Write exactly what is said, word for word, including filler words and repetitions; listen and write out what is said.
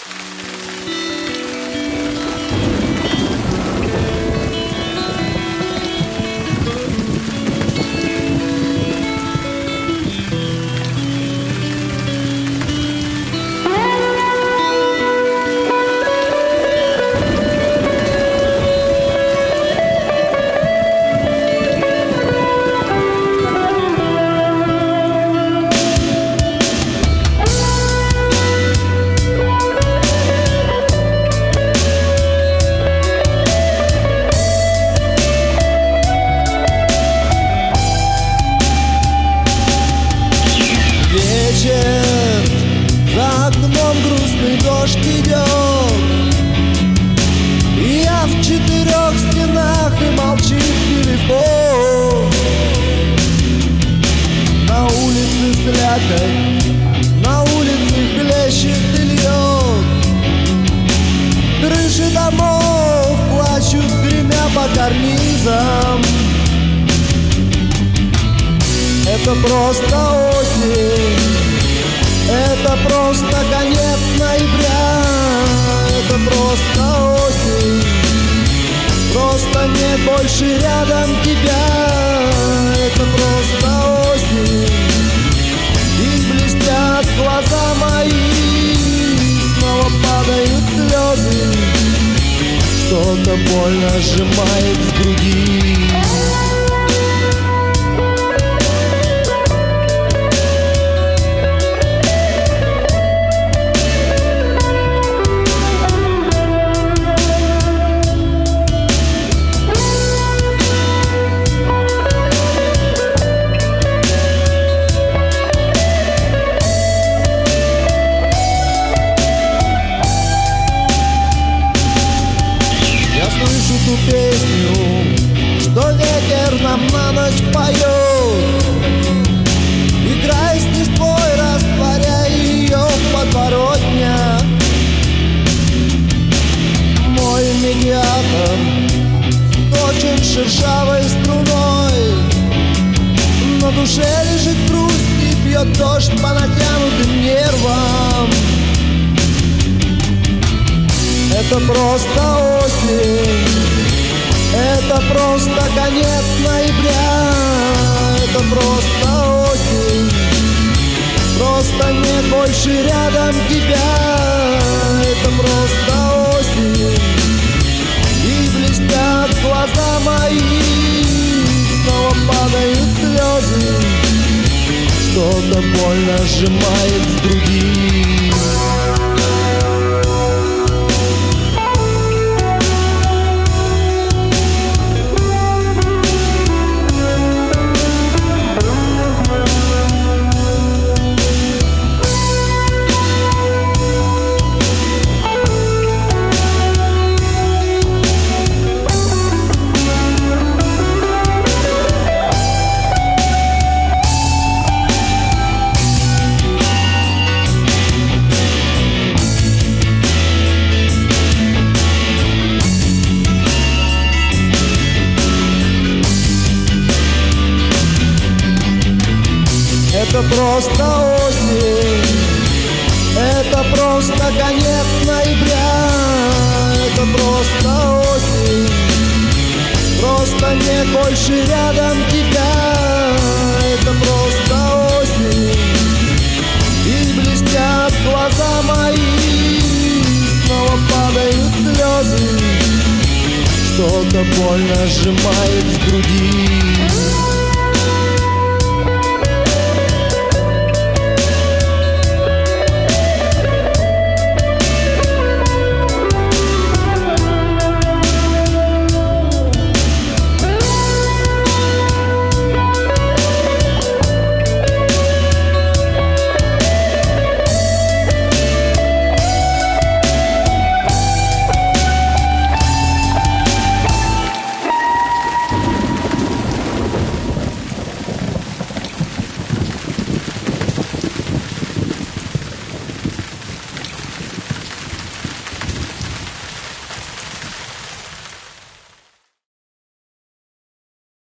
За окном грустный дождь идет, и я в четырех стенах, и молчит телефон. На улице слякоть, на улице хлещет и льет. Крыши домов плачут, гремя по карнизам. Это просто осень, это просто конец ноября, это просто осень, просто нет больше рядом тебя. Это просто осень, и блестят глаза мои, снова падают слезы, что-то больно сжимает в груди. Ту песню, что ветер нам на ночь поет, играй с листвой, растворяй ее в подворотнях. Мой медиатор точен шершавой струной, на душе лежит грусть и бьет дождь по натянутым нервам. Это просто осень, это просто конец ноября, это просто осень, просто нет больше рядом тебя. Это просто осень, и блестят глаза мои, снова падают слезы, что-то больно сжимает в груди. Это просто осень, это просто конец ноября, это просто осень, просто нет больше рядом тебя. Это просто осень, и блестят глаза мои, снова падают слезы, что-то больно сжимает в груди.